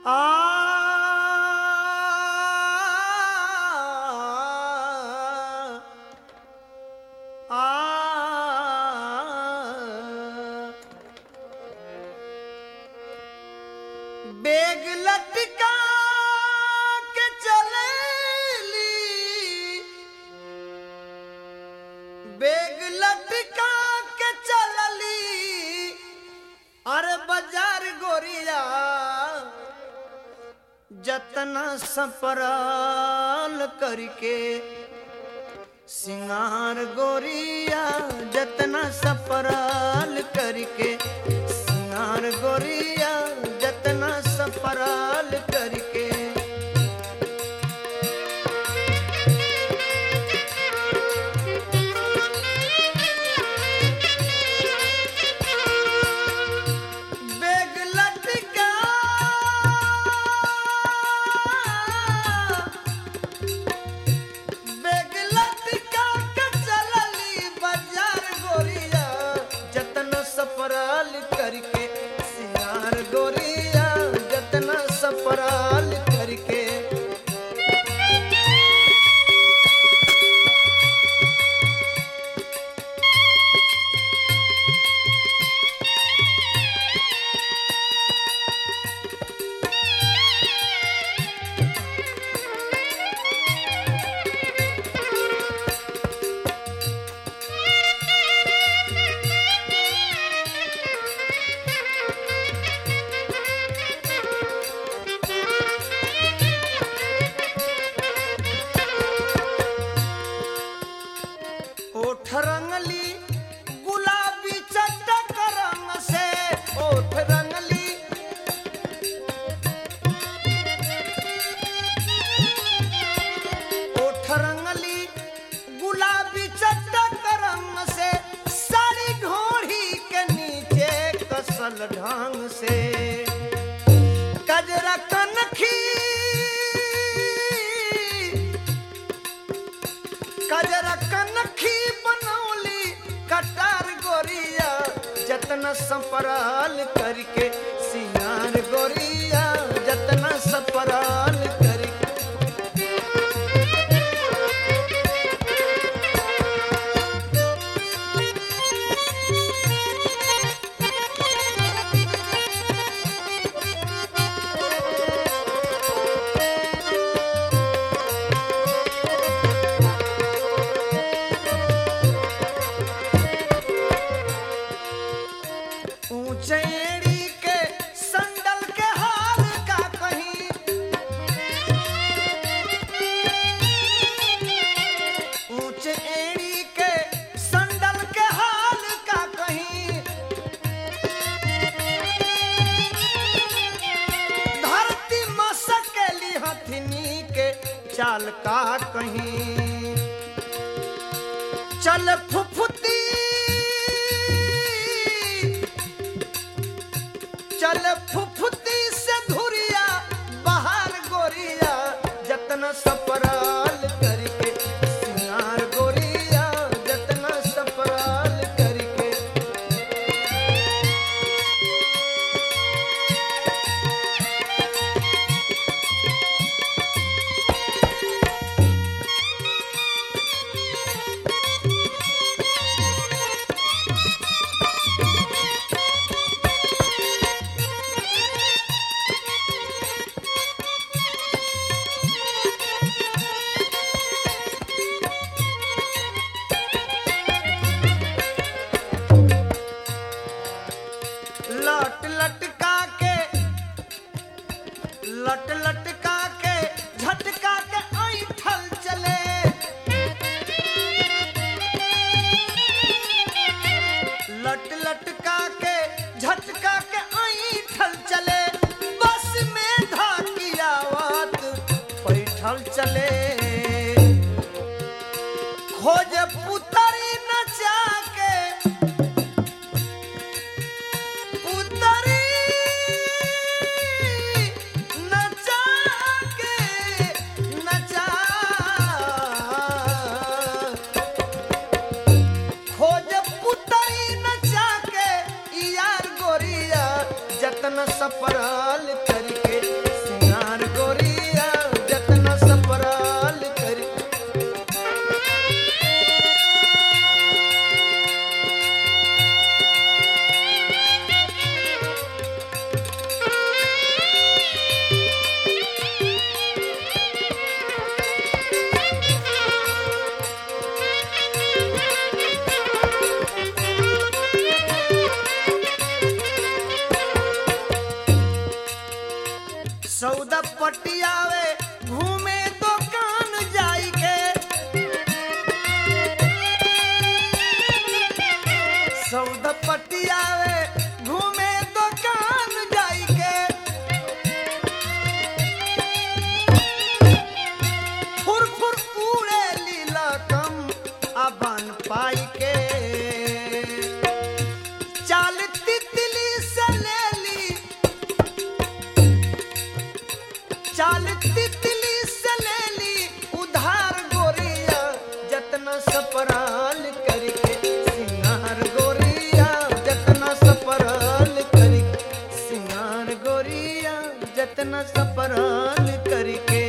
आ बेग लटका के चलेली, बेग लटका के चलली, अरे बाजार गोरिया जतना संपराल करके सिंगार गोरिया जतना संपराल करके सिंगार गोरिया जतना संपराल करके बेग लटका बेग लटका के चलली बाजार गोरिया जतना संपराल करके सिंगार गोरिया जतना संपराल करके ओठ रंगली गुलाबी चटक रंग से ओठ रंगली ओठ रंगली गुलाबी चटक रंग से साड़ी घोड़ी के नीचे कसल ढंग से कजरा कनखी कजरा कनखी बनौली कटार गोरिया जतना संपराल करके सिंगार गोरिया जतना संपराल करके ऊंचेड़ी के संदल के हाल का कहीं ऊंचेड़ी के संदल के हाल का कहीं धरती मसकेली हथनी के चाल का कहीं चल फुफुती चल फुफुती से धुरिया बाहर गोरिया जतना संपराल करके सिंगार गोरिया जतना संपराल करके लट लटका के झटका के ऐठल चले लट लटका के झटका के ऐठल चले बस में धाकियावत पैठल चले खोज पुतरी नचा के जतना सपराल करके सौदा पटियावे घूमे दुकान जाई के सौदा पटियावे घूमे दुकान जाई के फुर फुर उड़े लीला कम अबन पाई के चाल तितली से ले ली चाल तितली से ले ली उधार गोरिया जतना सपराल करके सिंगार गोरिया जतना सपराल करके सिंगार गोरिया जतना सपराल करके